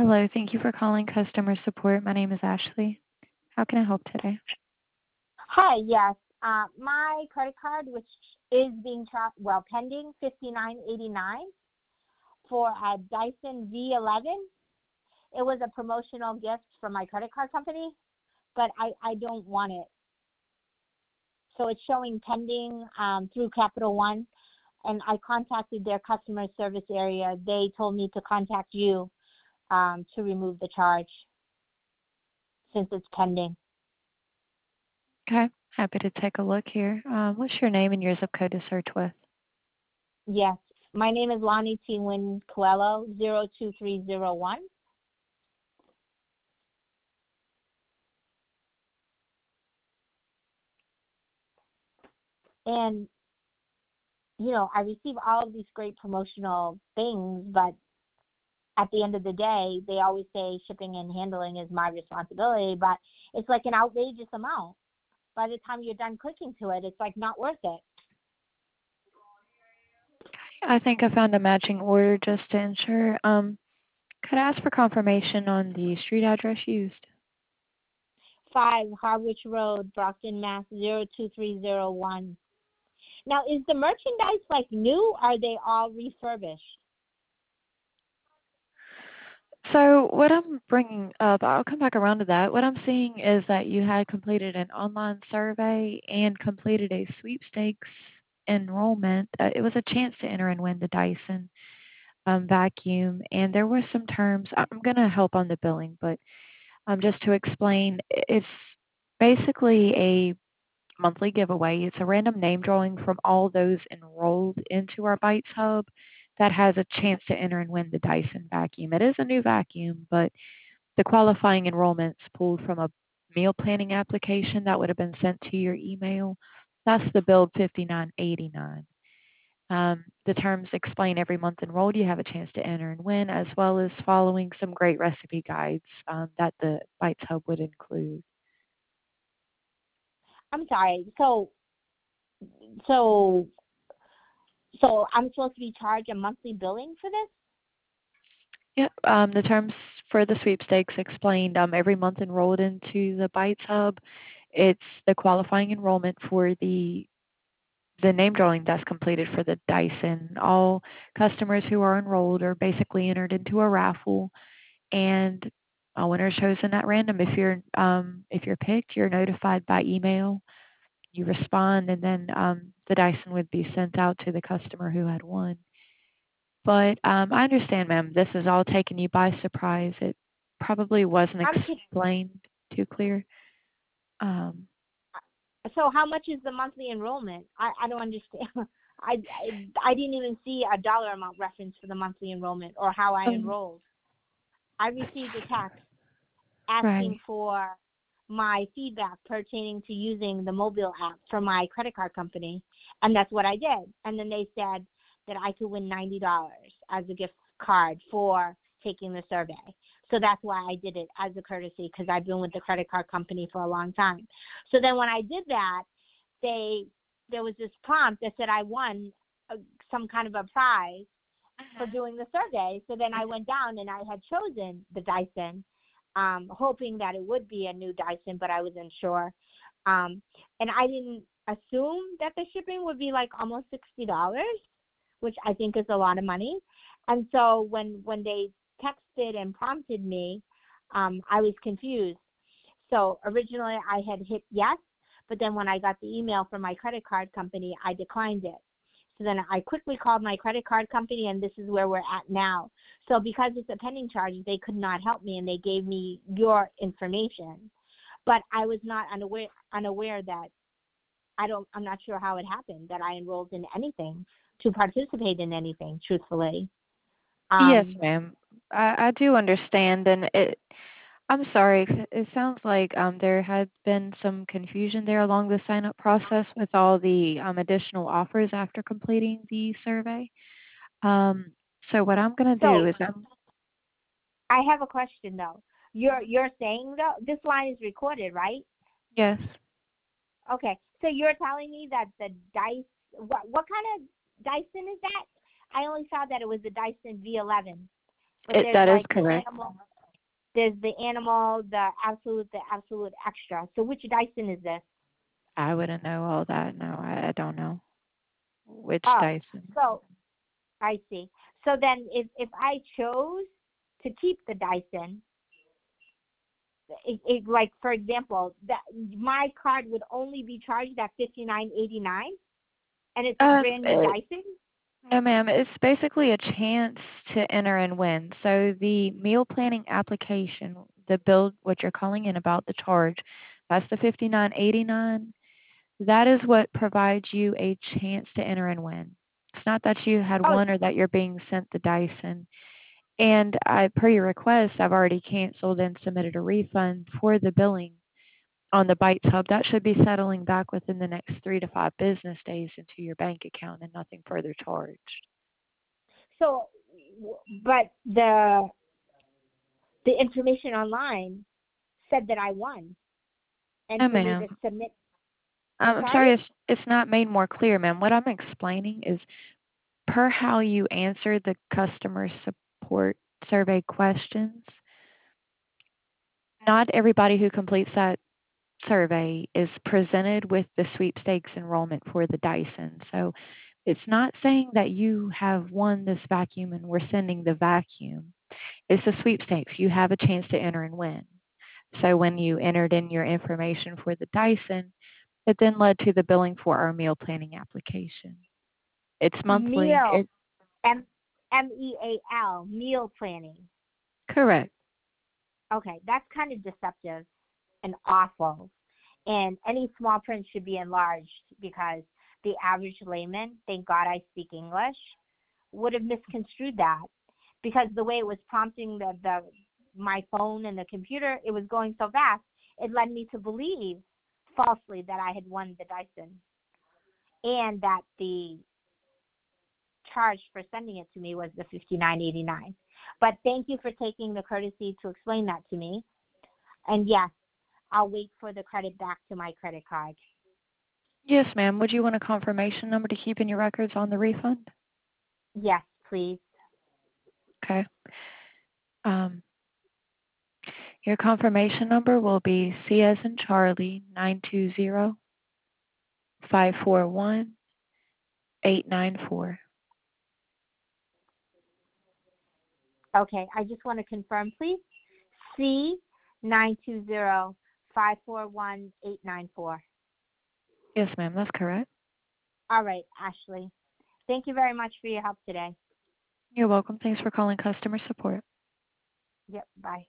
Hello, thank you for calling customer support. My name is Ashley. How can I help today? Hi, yes. My credit card, which is being pending, 59.89 for a Dyson V11. It was a promotional gift from my credit card company, but I don't want it. So it's showing pending through Capital One, and I contacted their customer service area. They told me to contact you to remove the charge since it's pending. Okay, happy to take a look here. What's your name and your zip code to search with? Yes. My name is Lonnie T. Wynn Coelho, 02301. And, I receive all of these great promotional things, but at the end of the day, they always say shipping and handling is my responsibility, but it's like an outrageous amount. By the time you're done clicking to it, it's like not worth it. I think I found a matching order just to ensure. Could I ask for confirmation on the street address used? 5 Harwich Road, Brockton, Mass. 02301. Now, is the merchandise like new? Or are they all refurbished? So what I'm bringing up, I'll come back around to that. What I'm seeing is that you had completed an online survey and completed a sweepstakes enrollment. It was a chance to enter and win the Dyson vacuum, and there were some terms. I'm going to help on the billing, but just to explain, it's basically a monthly giveaway. It's a random name drawing from all those enrolled into our Bites Hub that has a chance to enter and win the Dyson vacuum. It is a new vacuum, but the qualifying enrollments pulled from a meal planning application that would have been sent to your email. That's the build 5989. The terms explain every month enrolled, you have a chance to enter and win, as well as following some great recipe guides that the Bites Hub would include. I'm sorry. So I'm supposed to be charged a monthly billing for this? Yep. The terms for the sweepstakes explained every month enrolled into the Bites Hub. It's the qualifying enrollment for the name drawing that's completed for the Dyson. All customers who are enrolled are basically entered into a raffle, and a winner is chosen at random. If you're picked, you're notified by email. You respond, and then the Dyson would be sent out to the customer who had won. But I understand, ma'am, this is all taking you by surprise. It probably wasn't explained too clear. So how much is the monthly enrollment? I don't understand. I didn't even see a dollar amount reference for the monthly enrollment or how I enrolled. I received a text asking for my feedback pertaining to using the mobile app for my credit card company, and that's what I did. And then they said that I could win $90 as a gift card for taking the survey. So that's why I did it as a courtesy, because I've been with the credit card company for a long time. So then when I did that, there was this prompt that said I won some kind of a prize for doing the survey. So then I went down and I had chosen the Dyson, hoping that it would be a new Dyson, but I wasn't sure. And I didn't assume that the shipping would be like almost $60, which I think is a lot of money. And so when they texted and prompted me, I was confused. So originally I had hit yes, but then when I got the email from my credit card company, I declined it. So then I quickly called my credit card company, and this is where we're at now. So because it's a pending charge, they could not help me, and they gave me your information. But I was not unaware that I'm not sure how it happened that I enrolled in anything to participate in anything, truthfully. Yes, ma'am. I do understand, and I'm sorry. It sounds like there had been some confusion there along the sign-up process with all the additional offers after completing the survey. So what I'm going to do is I have a question though. You're saying though this line is recorded, right? Yes. Okay, so you're telling me that the Dyson, what kind of Dyson is that? I only saw that it was the Dyson V11. That is correct. There's the animal, the absolute extra. So which Dyson is this? I wouldn't know all that. No, I don't know which Oh, Dyson. so I see. So then if I chose to keep the Dyson, like for example, that my card would only be charged at $59.89, and it's a Um, brand new it, Dyson. no, ma'am. It's basically a chance to enter and win. So the meal planning application, the bill, what you're calling in about the charge, that's the 59.89. That is what provides you a chance to enter and win. It's not that you had Oh, won or that you're being sent the Dyson. And per your request, I've already canceled and submitted a refund for the billing on the Bites Hub. That should be settling back within the next 3 to 5 business days into your bank account and nothing further charged. so but the information online said that I won, and No, for me to ma'am. submit. I'm I'm sorry. sorry, it's not made more clear, ma'am. What I'm explaining is per how you answer the customer support survey questions, not everybody who completes that survey is presented with the sweepstakes enrollment for the Dyson. So it's not saying that you have won this vacuum and we're sending the vacuum. It's a sweepstakes. You have a chance to enter and win. So when you entered in your information for the Dyson, it then led to the billing for our meal planning application. It's monthly. Meal, It MEAL, meal planning. correct. Okay, that's kind of deceptive and awful. And any small print should be enlarged because the average layman, thank God I speak English, would have misconstrued that because the way it was prompting the my phone and the computer, it was going so fast, it led me to believe falsely that I had won the Dyson and that the charge for sending it to me was the $59.89. But thank you for taking the courtesy to explain that to me. And yes, I'll wait for the credit back to my credit card. Yes, ma'am. Would you want a confirmation number to keep in your records on the refund? Yes, please. Okay. Um, your confirmation number will be C as in Charlie 920-541-894. Okay, I just want to confirm, please. C920-541-894. Yes, ma'am. That's correct. All right, Ashley. Thank you very much for your help today. You're welcome. Thanks for calling customer support. Yep, bye.